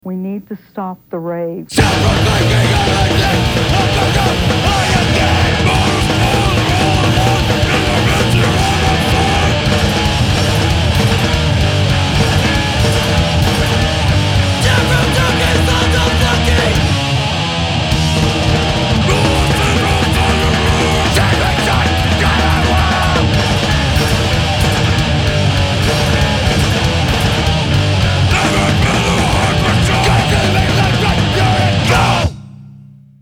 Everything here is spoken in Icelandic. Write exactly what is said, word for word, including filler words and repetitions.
We need to stop the rave. Separate thinking of the dead,